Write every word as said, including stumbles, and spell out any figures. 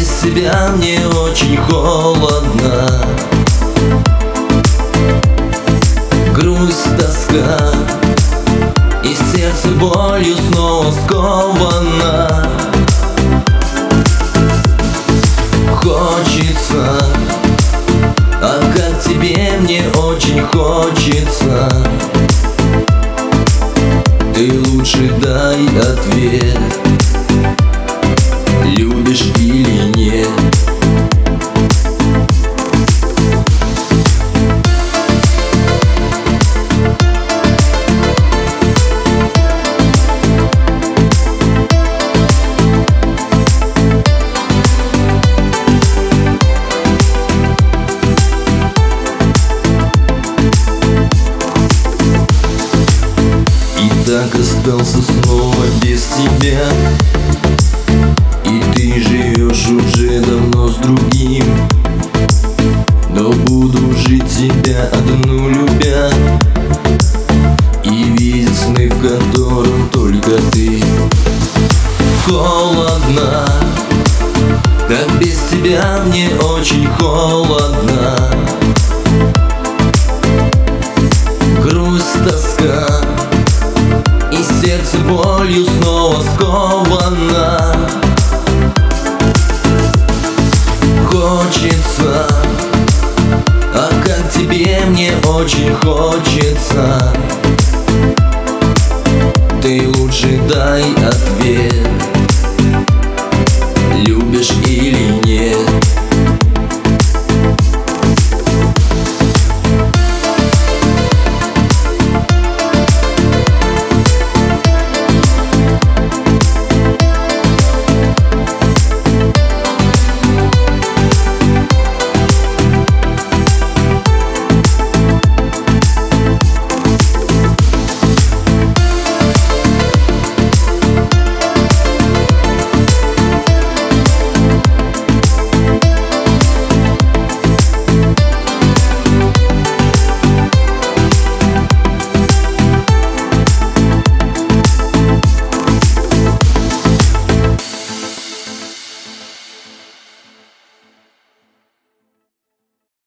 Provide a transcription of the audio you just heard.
без тебя мне очень холодно. Грусть, тоска, и сердце болью снова сковано. Хочется, а как тебе мне очень хочется. Ты лучше дай ответ, любишь или нет. Так остался снова без тебя, и ты живешь уже давно с другим. Но буду жить тебя одну любя, и видеть сны, в которых только ты. Холодно, как без тебя мне очень холодно. Грусть, тоска, и сердце болью снова сковано. Хочется, а как тебе мне очень хочется. Ты лучше дай ответ,